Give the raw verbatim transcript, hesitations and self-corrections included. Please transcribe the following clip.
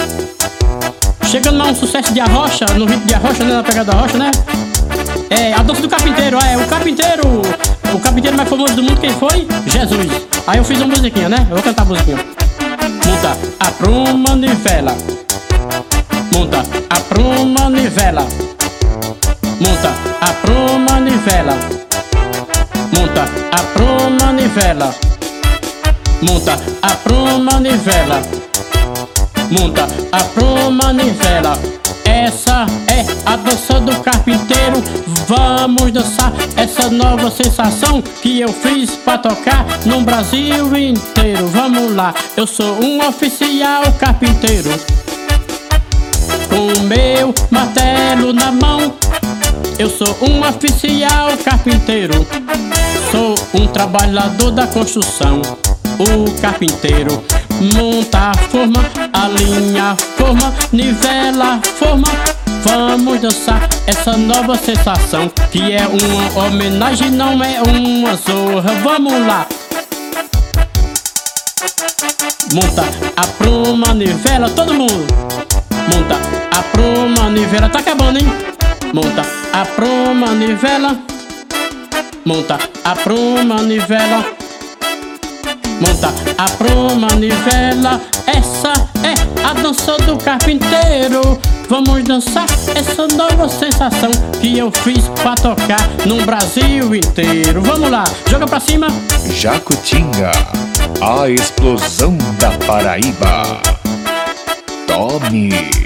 Chegando a um sucesso de arrocha, no ritmo de arrocha, né, na pegada da rocha, né? É, a dança do carpinteiro, é, o carpinteiro, o carpinteiro mais famoso do mundo, quem foi? Jesus. Aí eu fiz uma musiquinha, né? Eu vou cantar a musiquinha. Monta a pruma nivela, monta a pruma nivela, monta a pruma nivela, monta a pruma nivela, monta a pruma nivela, monta a pruma nivela. Essa é a dança do carpinteiro. Vamos dançar essa nova sensação que eu fiz pra tocar no Brasil inteiro. Vamos lá, eu sou um oficial carpinteiro, com meu martelo na mão. Eu sou um oficial carpinteiro, sou um trabalhador da construção. O carpinteiro monta, forma, alinha, forma, nivela, forma. Vamos dançar essa nova sensação que é uma homenagem, não é uma zorra. Vamos lá. Monta a pruma, nivela, todo mundo. Monta a pruma, nivela, tá acabando, hein? Monta a pruma, nivela, monta a pruma, nivela, monta a pruma, nivela. Essa é a dança do carpinteiro. Vamos dançar essa nova sensação que eu fiz pra tocar no Brasil inteiro. Vamos lá, joga pra cima. Jacutinga, a explosão da Paraíba. Tome.